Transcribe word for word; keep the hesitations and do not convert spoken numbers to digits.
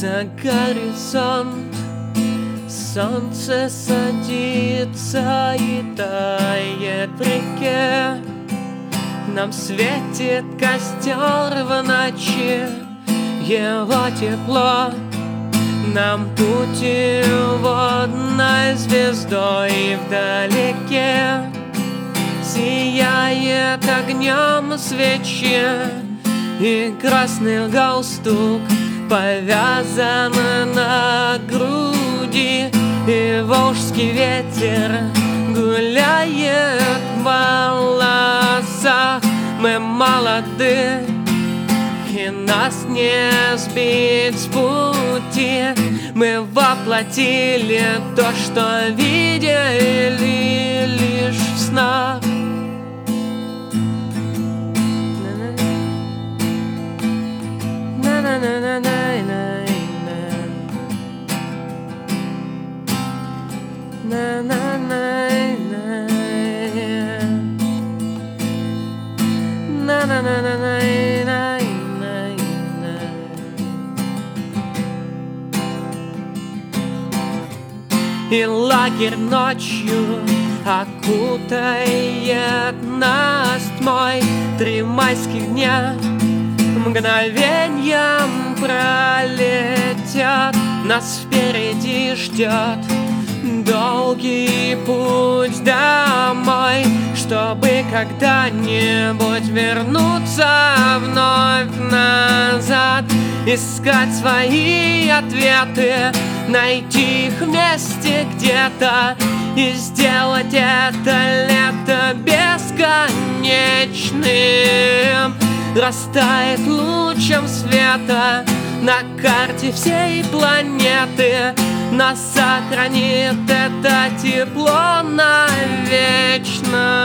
за горизонт. Солнце садится и тает в реке. Нам светит костер в ночи, его тепло. Нам путеводной звездой вдалеке сияет огнем свечи, и красный галстук повязан на груди, и волжский ветер гуляет в волосах. Мы молоды, и нас не сбить с пути. Мы воплотили то, что видели лишь в снах. И лагерь ночью окутает нас тьмой. Три майских дня мгновеньем пролетят. Нас впереди ждет долгий путь домой, чтобы когда-нибудь вернуться вновь назад, искать свои ответы, найти их вместе где-то и сделать это лето бесконечным. Растает лучом света на карте всей планеты. Нас сохранит это тепло навечно.